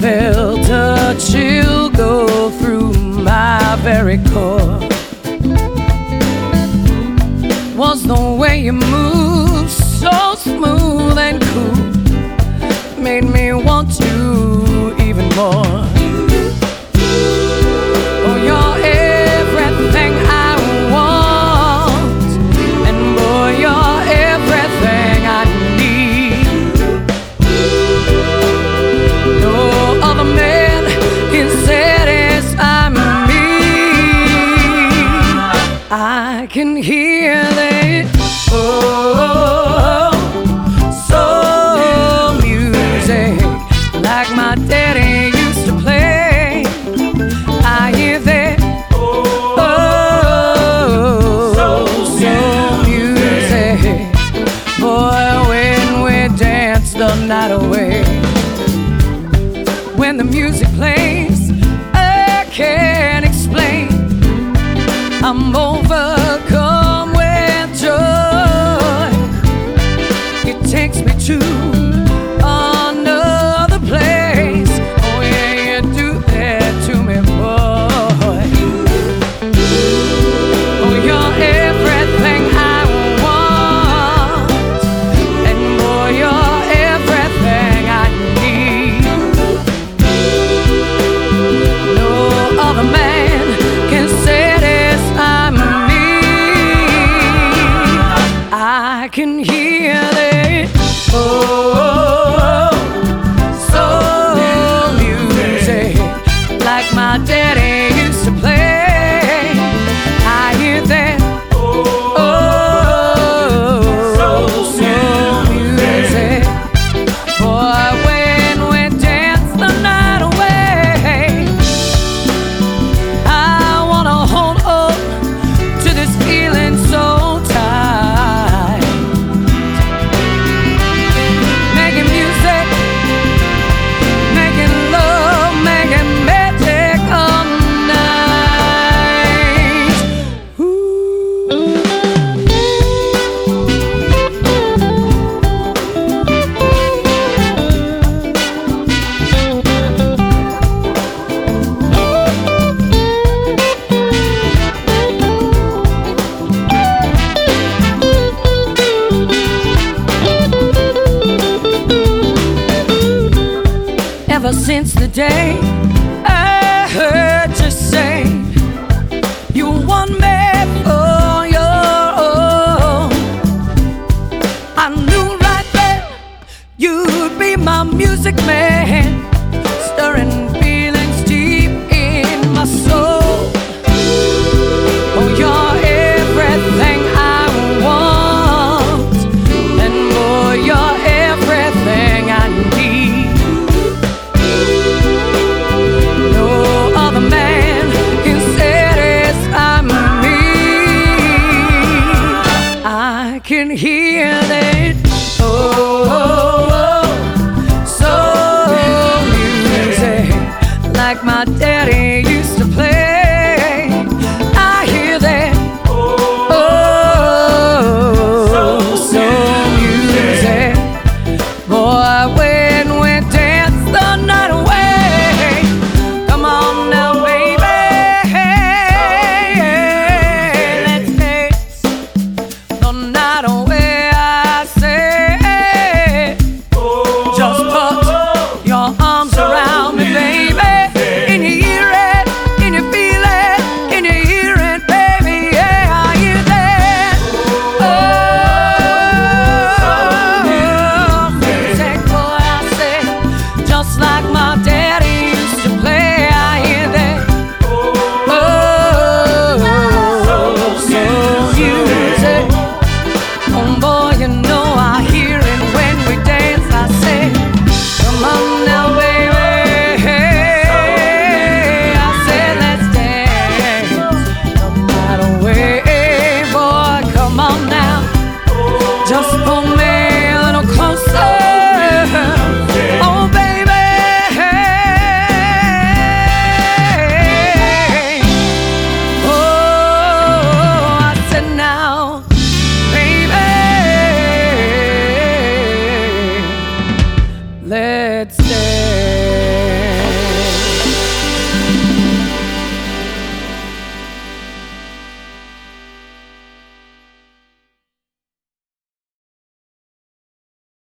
felt a chill go through my very core. Was the way you moved, so smooth and cool, made me want to even more. Oh, you're everything I want, and boy, you're everything I need. No other man can satisfy me. I can hear that soul music like my daddy used to play. I hear that soul music, boy, when we dance the night away. When the music plays, I can't explain. I'm overcome with joy. It takes me to another place. Oh yeah, you do that to me, boy. Oh, you're everything I want, and boy, you're everything I need. No other man can satisfy me. I can hear that soul music like my daddy used to play. I hear that soul music, boy, when we dance the night away. I wanna hold on to this feeling so tight. Making music, making love, making magic all night. Ooh. Ever since the day I heard you say you want me for your own, I knew right then you'd be my music man, stirring feelings deep in my soul. Oh, you're everything I want, and boy, you're everything I need. No other man can satisfy me. I can hear